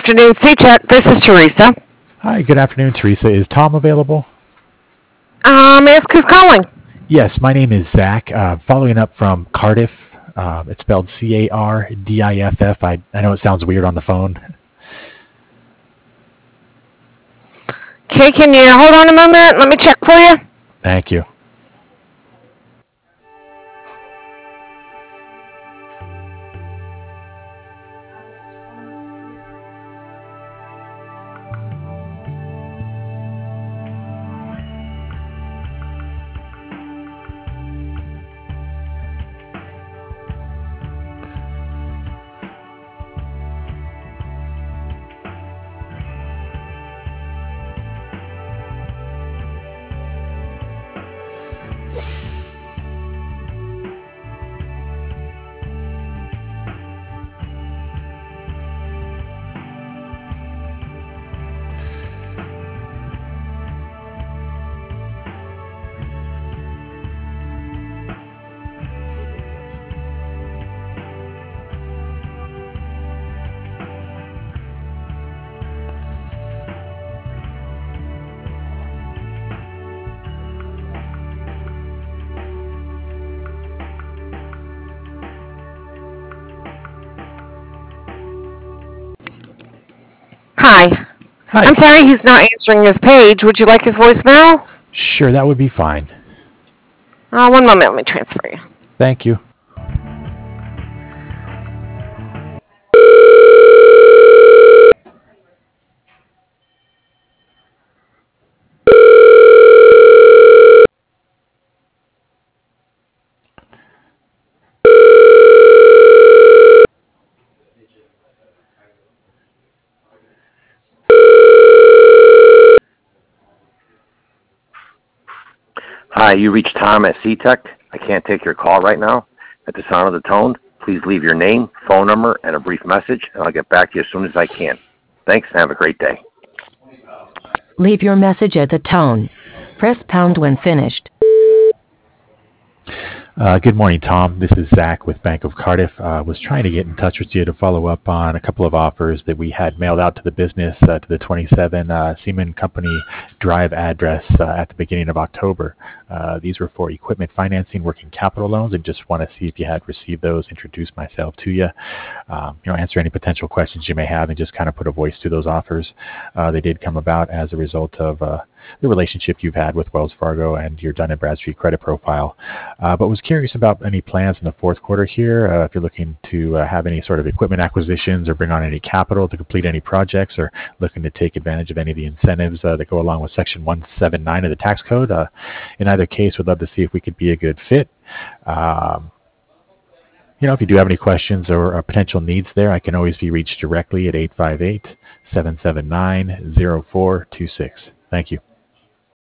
afternoon, C-Check. This is Teresa. Hi, good afternoon, Teresa. Is Tom available? Ask who's calling. Yes, my name is Zach. Following up from Cardiff. It's spelled Cardiff. I know it sounds weird on the phone. Okay, can you hold on a moment? Let me check for you. Thank you. Hi. Hi. I'm sorry he's not answering his page. Would you like his voicemail? Sure, that would be fine. One moment. Let me transfer you. Thank you. Hi, you reached Tom at C-Tech. I can't take your call right now. At the sound of the tone, please leave your name, phone number, and a brief message, and I'll get back to you as soon as I can. Thanks, and have a great day. Leave your message at the tone. Press pound when finished. Good morning, Tom. This is Zach with Bank of Cardiff. Was trying to get in touch with you to follow up on a couple of offers that we had mailed out to the business to the 27 Seaman Company Drive address at the beginning of October. These were for equipment financing, working capital loans, and just want to see if you had received those, introduce myself to you, answer any potential questions you may have, and just kind of put a voice to those offers. They did come about as a result of the relationship you've had with Wells Fargo and your Dun & Bradstreet credit profile. But was curious about any plans in the fourth quarter here, if you're looking to have any sort of equipment acquisitions or bring on any capital to complete any projects, or looking to take advantage of any of the incentives that go along with Section 179 of the tax code. In either case, we'd love to see if we could be a good fit. If you do have any questions or potential needs there, I can always be reached directly at 858-779-0426. Thank you.